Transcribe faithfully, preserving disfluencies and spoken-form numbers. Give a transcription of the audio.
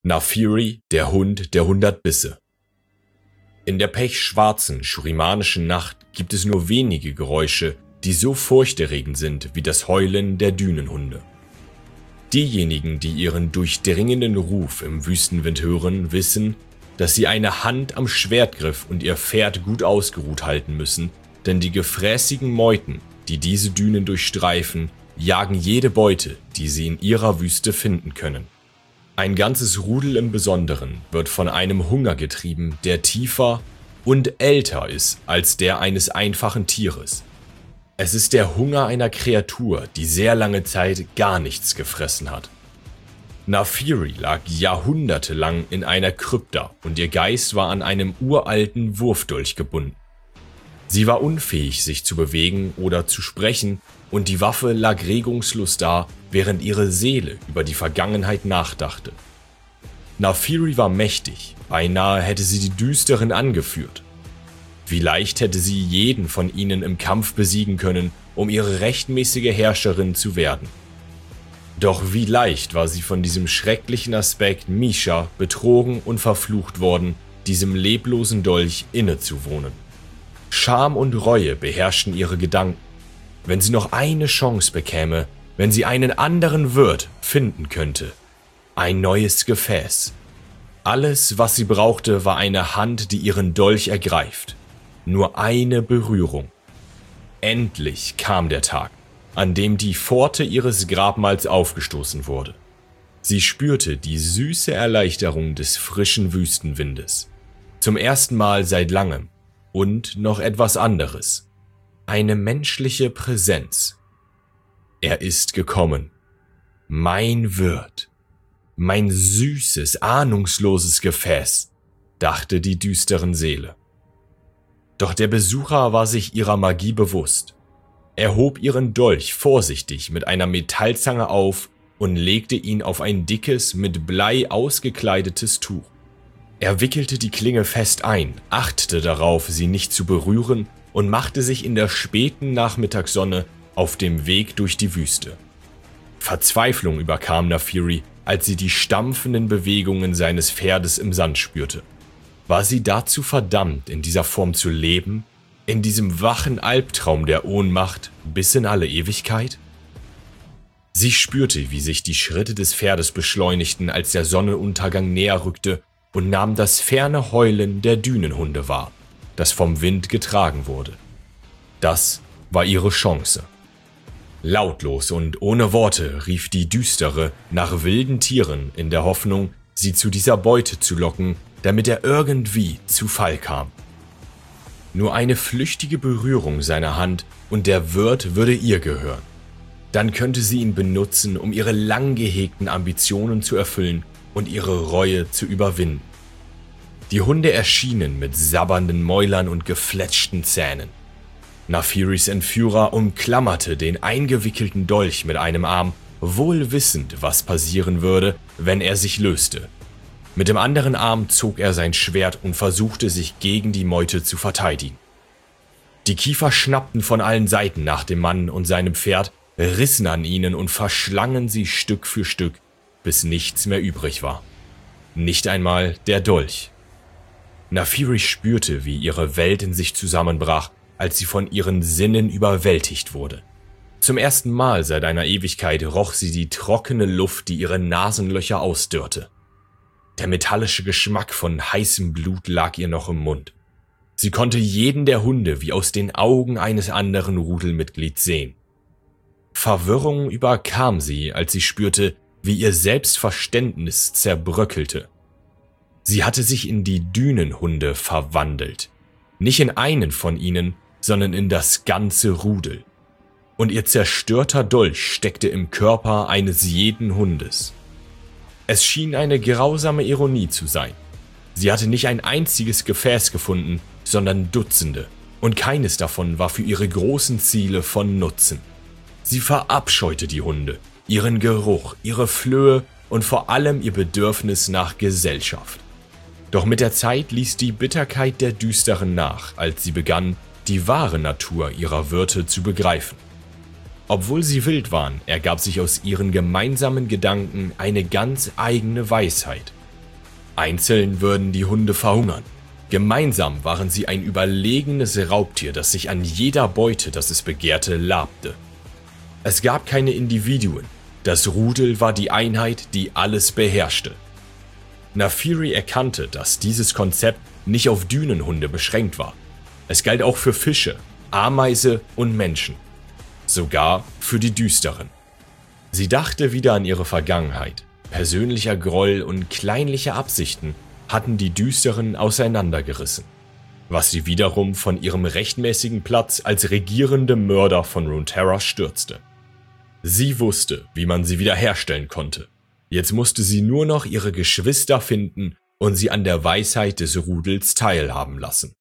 Naafiri, der Hund der hundert Bisse. In der pechschwarzen, schurimanischen Nacht gibt es nur wenige Geräusche, die so furchterregend sind wie das Heulen der Dünenhunde. Diejenigen, die ihren durchdringenden Ruf im Wüstenwind hören, wissen, dass sie eine Hand am Schwertgriff und ihr Pferd gut ausgeruht halten müssen, denn die gefräßigen Meuten, die diese Dünen durchstreifen, jagen jede Beute, die sie in ihrer Wüste finden können. Ein ganzes Rudel im Besonderen wird von einem Hunger getrieben, der tiefer und älter ist als der eines einfachen Tieres. Es ist der Hunger einer Kreatur, die sehr lange Zeit gar nichts gefressen hat. Naafiri lag jahrhundertelang in einer Krypta und ihr Geist war an einem uralten Wurfdolch gebunden. Sie war unfähig, sich zu bewegen oder zu sprechen, und die Waffe lag regungslos da, während ihre Seele über die Vergangenheit nachdachte. Naafiri war mächtig, beinahe hätte sie die Düsteren angeführt. Wie leicht hätte sie jeden von ihnen im Kampf besiegen können, um ihre rechtmäßige Herrscherin zu werden. Doch wie leicht war sie von diesem schrecklichen Aspekt Misha betrogen und verflucht worden, diesem leblosen Dolch innezuwohnen. Scham und Reue beherrschten ihre Gedanken. Wenn sie noch eine Chance bekäme, wenn sie einen anderen Wirt finden könnte. Ein neues Gefäß. Alles, was sie brauchte, war eine Hand, die ihren Dolch ergreift. Nur eine Berührung. Endlich kam der Tag, an dem die Pforte ihres Grabmals aufgestoßen wurde. Sie spürte die süße Erleichterung des frischen Wüstenwindes. Zum ersten Mal seit langem. Und noch etwas anderes. Eine menschliche Präsenz. Er ist gekommen. Mein Wirt. Mein süßes, ahnungsloses Gefäß, dachte die düsteren Seele. Doch der Besucher war sich ihrer Magie bewusst. Er hob ihren Dolch vorsichtig mit einer Metallzange auf und legte ihn auf ein dickes, mit Blei ausgekleidetes Tuch. Er wickelte die Klinge fest ein, achtete darauf, sie nicht zu berühren, und machte sich in der späten Nachmittagssonne auf dem Weg durch die Wüste. Verzweiflung überkam Naafiri, als sie die stampfenden Bewegungen seines Pferdes im Sand spürte. War sie dazu verdammt, in dieser Form zu leben, in diesem wachen Albtraum der Ohnmacht bis in alle Ewigkeit? Sie spürte, wie sich die Schritte des Pferdes beschleunigten, als der Sonnenuntergang näher rückte, und nahm das ferne Heulen der Dünenhunde wahr, das vom Wind getragen wurde. Das war ihre Chance. Lautlos und ohne Worte rief die Düstere nach wilden Tieren in der Hoffnung, sie zu dieser Beute zu locken, damit er irgendwie zu Fall kam. Nur eine flüchtige Berührung seiner Hand und der Wirt würde ihr gehören. Dann könnte sie ihn benutzen, um ihre lang gehegten Ambitionen zu erfüllen und ihre Reue zu überwinden. Die Hunde erschienen mit sabbernden Mäulern und gefletschten Zähnen. Naafiris Entführer umklammerte den eingewickelten Dolch mit einem Arm, wohl wissend, was passieren würde, wenn er sich löste. Mit dem anderen Arm zog er sein Schwert und versuchte, sich gegen die Meute zu verteidigen. Die Kiefer schnappten von allen Seiten nach dem Mann und seinem Pferd, rissen an ihnen und verschlangen sie Stück für Stück, bis nichts mehr übrig war. Nicht einmal der Dolch. Naafiri spürte, wie ihre Welt in sich zusammenbrach, als sie von ihren Sinnen überwältigt wurde. Zum ersten Mal seit einer Ewigkeit roch sie die trockene Luft, die ihre Nasenlöcher ausdörrte. Der metallische Geschmack von heißem Blut lag ihr noch im Mund. Sie konnte jeden der Hunde wie aus den Augen eines anderen Rudelmitglieds sehen. Verwirrung überkam sie, als sie spürte, wie ihr Selbstverständnis zerbröckelte. Sie hatte sich in die Dünenhunde verwandelt. Nicht in einen von ihnen, sondern in das ganze Rudel. Und ihr zerstörter Dolch steckte im Körper eines jeden Hundes. Es schien eine grausame Ironie zu sein. Sie hatte nicht ein einziges Gefäß gefunden, sondern Dutzende, und keines davon war für ihre großen Ziele von Nutzen. Sie verabscheute die Hunde, ihren Geruch, ihre Flöhe und vor allem ihr Bedürfnis nach Gesellschaft. Doch mit der Zeit ließ die Bitterkeit der Düsteren nach, als sie begann, die wahre Natur ihrer Wirte zu begreifen. Obwohl sie wild waren, ergab sich aus ihren gemeinsamen Gedanken eine ganz eigene Weisheit, Einzeln würden die Hunde verhungern. Gemeinsam waren sie ein überlegenes Raubtier, das sich an jeder Beute, das es begehrte, labte. Es gab keine Individuen. Das Rudel war die Einheit, die alles beherrschte. Nafiri erkannte, dass dieses Konzept nicht auf Dünenhunde beschränkt war. Es galt auch für Fische, Ameise und Menschen. Sogar für die Düsteren. Sie dachte wieder an ihre Vergangenheit. Persönlicher Groll und kleinliche Absichten hatten die Düsteren auseinandergerissen, was sie wiederum von ihrem rechtmäßigen Platz als regierende Mörder von Runeterra stürzte. Sie wusste, wie man sie wiederherstellen konnte. Jetzt musste sie nur noch ihre Geschwister finden und sie an der Weisheit des Rudels teilhaben lassen.